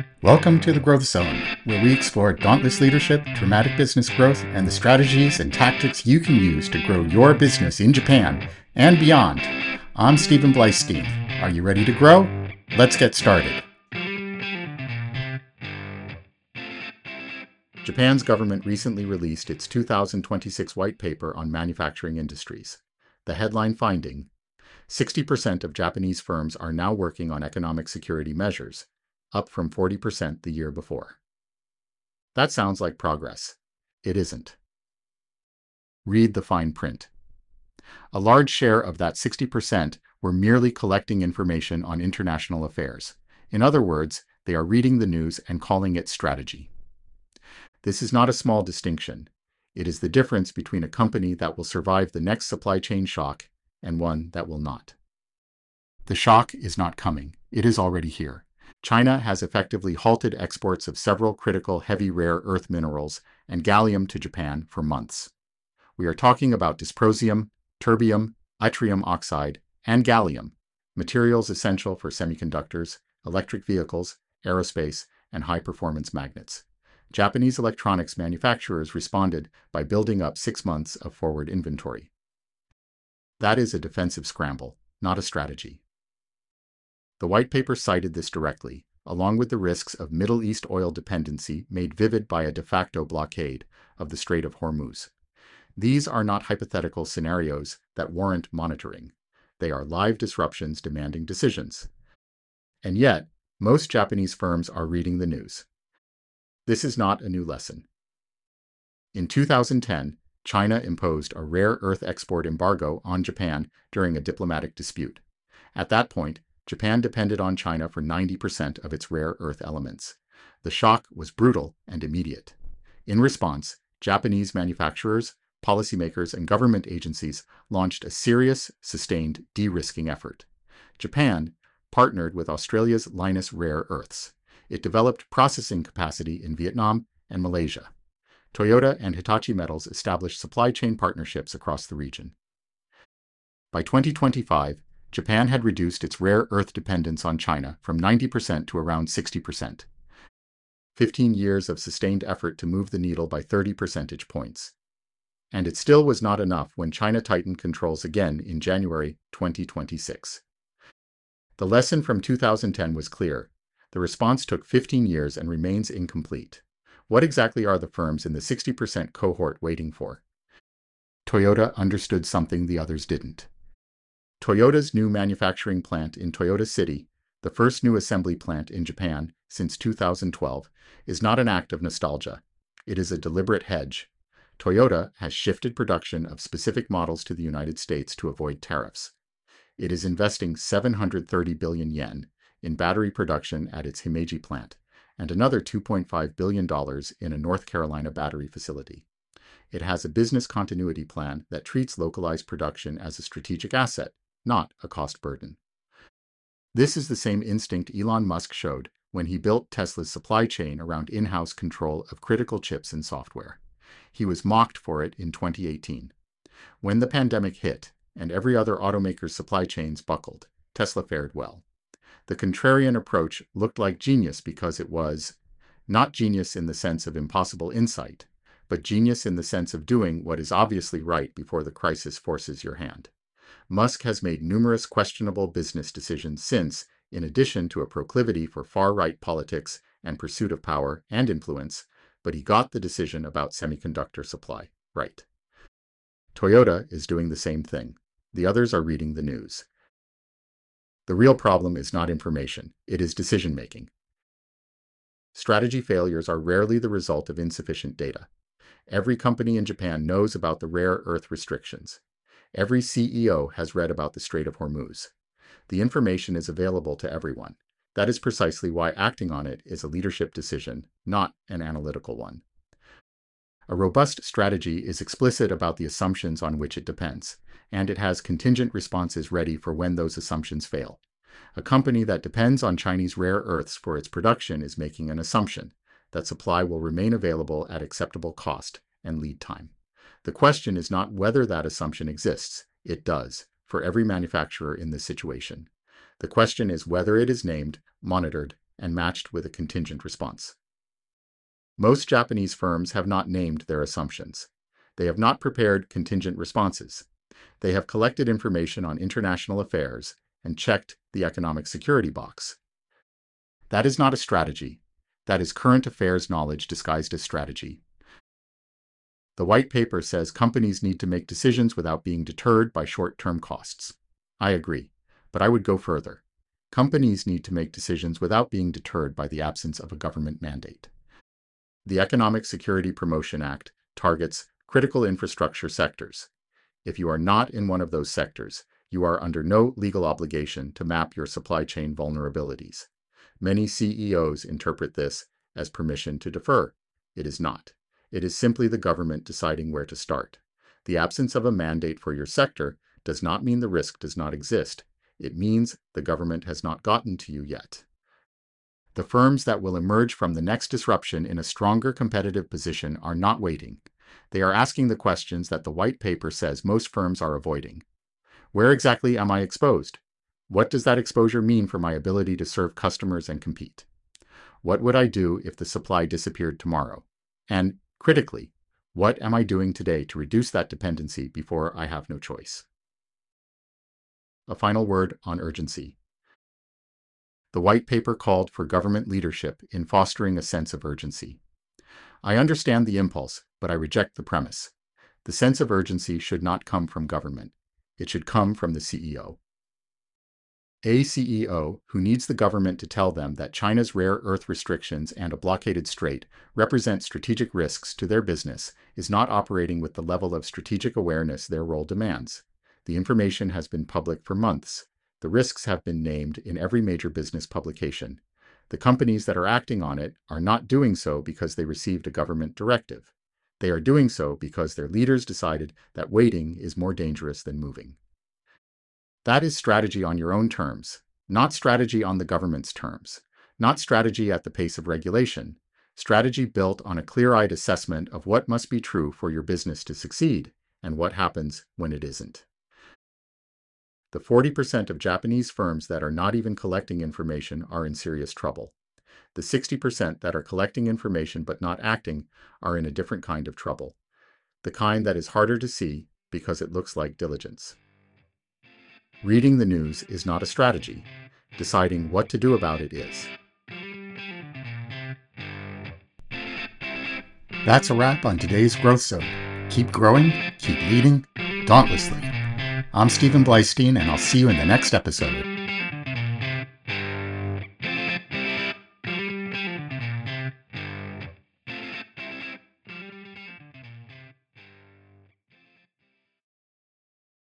Welcome to the Growth Zone, where we explore dauntless leadership, dramatic business growth, and the strategies and tactics you can use to grow your business in Japan and beyond. I'm Stephen Blystein. Are you ready to grow? Let's get started. Japan's government recently released its 2026 white paper on manufacturing industries. The headline finding: 60% of Japanese firms are now working on economic security measures, up from 40% the year before. That sounds like progress. It isn't. Read the fine print. A large share of that 60% were merely collecting information on international affairs. In other words, they are reading the news and calling it strategy. This is not a small distinction. It is the difference between a company that will survive the next supply chain shock and one that will not. The shock is not coming. It is already here. China has effectively halted exports of several critical heavy rare earth minerals and gallium to Japan for months. We are talking about dysprosium, terbium, yttrium oxide, and gallium, materials essential for semiconductors, electric vehicles, aerospace, and high-performance magnets. Japanese electronics manufacturers responded by building up 6 months of forward inventory. That is a defensive scramble, not a strategy. The white paper cited this directly, along with the risks of Middle East oil dependency made vivid by a de facto blockade of the Strait of Hormuz. These are not hypothetical scenarios that warrant monitoring. They are live disruptions demanding decisions. And yet, most Japanese firms are reading the news. This is not a new lesson. In 2010, China imposed a rare earth export embargo on Japan during a diplomatic dispute. At that point, Japan depended on China for 90% of its rare earth elements. The shock was brutal and immediate. In response, Japanese manufacturers, policymakers, and government agencies launched a serious, sustained de-risking effort. Japan partnered with Australia's Lynas Rare Earths. It developed processing capacity in Vietnam and Malaysia. Toyota and Hitachi Metals established supply chain partnerships across the region. By 2025, Japan had reduced its rare earth dependence on China from 90% to around 60%. 15 years of sustained effort to move the needle by 30 percentage points. And it still was not enough when China tightened controls again in January 2026. The lesson from 2010 was clear. The response took 15 years and remains incomplete. What exactly are the firms in the 60% cohort waiting for? Toyota understood something the others didn't. Toyota's new manufacturing plant in Toyota City, the first new assembly plant in Japan since 2012, is not an act of nostalgia. It is a deliberate hedge. Toyota has shifted production of specific models to the United States to avoid tariffs. It is investing 730 billion yen in battery production at its Himeji plant, and another $2.5 billion in a North Carolina battery facility. It has a business continuity plan that treats localized production as a strategic asset, not a cost burden. This is the same instinct Elon Musk showed when he built Tesla's supply chain around in-house control of critical chips and software. He was mocked for it in 2018. When the pandemic hit and every other automaker's supply chains buckled, Tesla fared well. The contrarian approach looked like genius because it was not genius in the sense of impossible insight, but genius in the sense of doing what is obviously right before the crisis forces your hand. Musk has made numerous questionable business decisions since, in addition to a proclivity for far-right politics and pursuit of power and influence, but he got the decision about semiconductor supply right. Toyota is doing the same thing. The others are reading the news. The real problem is not information, it is decision-making. Strategy failures are rarely the result of insufficient data. Every company in Japan knows about the rare earth restrictions. Every CEO has read about the Strait of Hormuz. The information is available to everyone. That is precisely why acting on it is a leadership decision, not an analytical one. A robust strategy is explicit about the assumptions on which it depends, and it has contingent responses ready for when those assumptions fail. A company that depends on Chinese rare earths for its production is making an assumption that supply will remain available at acceptable cost and lead time. The question is not whether that assumption exists. It does, for every manufacturer in this situation. The question is whether it is named, monitored, and matched with a contingent response. Most Japanese firms have not named their assumptions. They have not prepared contingent responses. They have collected information on international affairs and checked the economic security box. That is not a strategy. That is current affairs knowledge disguised as strategy. The white paper says companies need to make decisions without being deterred by short-term costs. I agree, but I would go further. Companies need to make decisions without being deterred by the absence of a government mandate. The Economic Security Promotion Act targets critical infrastructure sectors. If you are not in one of those sectors, you are under no legal obligation to map your supply chain vulnerabilities. Many CEOs interpret this as permission to defer. It is not. It is simply the government deciding where to start. The absence of a mandate for your sector does not mean the risk does not exist. It means the government has not gotten to you yet. The firms that will emerge from the next disruption in a stronger competitive position are not waiting. They are asking the questions that the white paper says most firms are avoiding. Where exactly am I exposed? What does that exposure mean for my ability to serve customers and compete? What would I do if the supply disappeared tomorrow? And, critically, what am I doing today to reduce that dependency before I have no choice? A final word on urgency. The white paper called for government leadership in fostering a sense of urgency. I understand the impulse, but I reject the premise. The sense of urgency should not come from government. It should come from the CEO. A CEO who needs the government to tell them that China's rare earth restrictions and a blockaded strait represent strategic risks to their business is not operating with the level of strategic awareness their role demands. The information has been public for months. The risks have been named in every major business publication. The companies that are acting on it are not doing so because they received a government directive. They are doing so because their leaders decided that waiting is more dangerous than moving. That is strategy on your own terms, not strategy on the government's terms, not strategy at the pace of regulation, strategy built on a clear-eyed assessment of what must be true for your business to succeed and what happens when it isn't. The 40% of Japanese firms that are not even collecting information are in serious trouble. The 60% that are collecting information but not acting are in a different kind of trouble, the kind that is harder to see because it looks like diligence. Reading the news is not a strategy. Deciding what to do about it is. That's a wrap on today's Growth Zone. Keep growing, keep leading, dauntlessly. I'm Stephen Bleistein, and I'll see you in the next episode.